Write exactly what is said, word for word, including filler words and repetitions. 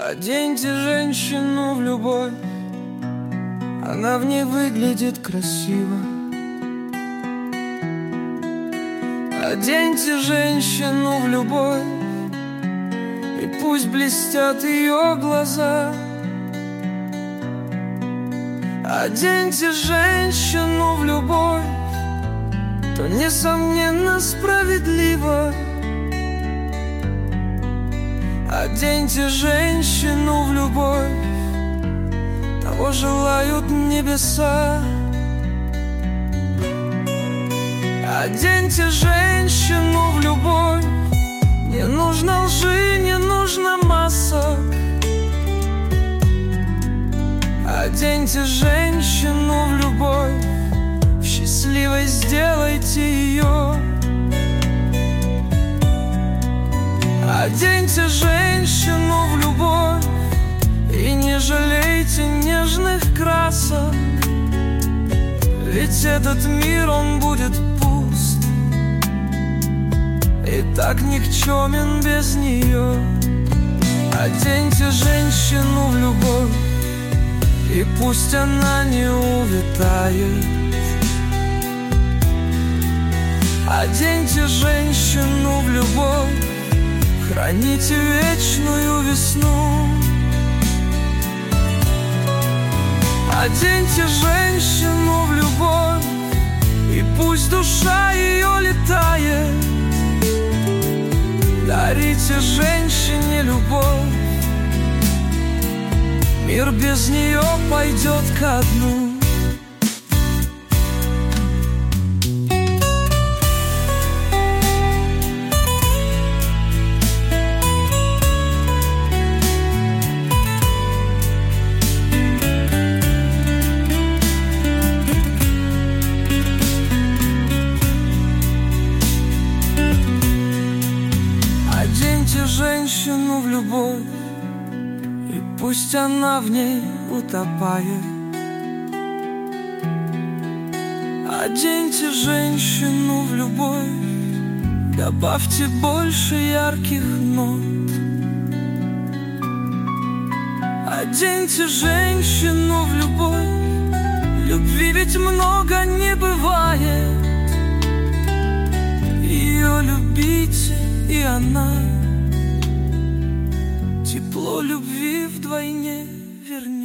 Оденьте женщину в любовь, она в ней выглядит красиво. Оденьте женщину в любовь, и пусть блестят ее глаза. Оденьте женщину в любовь, то несомненно справедливо. Оденьте женщину в любовь, того желают небеса. Оденьте женщину в любовь, не нужно лжи, не нужно масок. Оденьте женщину в любовь, счастливой сделайте ее. Оденьте женщину в любовь и не жалейте нежных красок, ведь этот мир, он будет пуст и так никчемен без нее. Оденьте женщину в любовь, и пусть она не увядает. Оденьте женщину в любовь, храните вечную весну. Оденьте женщину в любовь, и пусть душа ее летает. Дарите женщине любовь, мир без нее пойдет ко дну. Оденьте женщину в любовь, и пусть она в ней утопает. Оденьте женщину в любовь, добавьте больше ярких нот. Оденьте женщину в любовь, любви ведь много не бывает. Ее любите, и она тепло любви вдвойне вернет.